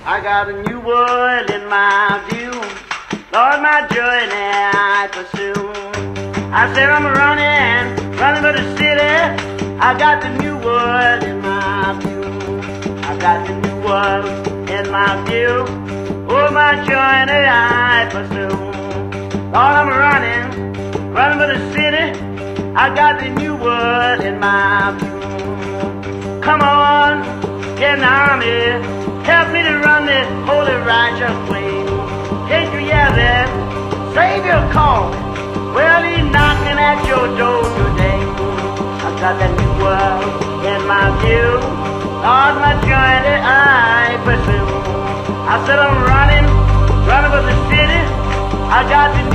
I got a new world in my view. Lord, my journey I pursue. I said I'm running for the city. I got the new world in my view. I got the new world in my view. Oh, my journey I pursue. Lord, I'm running for the city. I got the new world in my view. Come on, get an army. Help me to run this holy righteous way. Can't you hear that? Savior calling. Well, he's knocking at your door today. I got that new world in my view. On my journey I pursue. I said I'm running for the city. I got the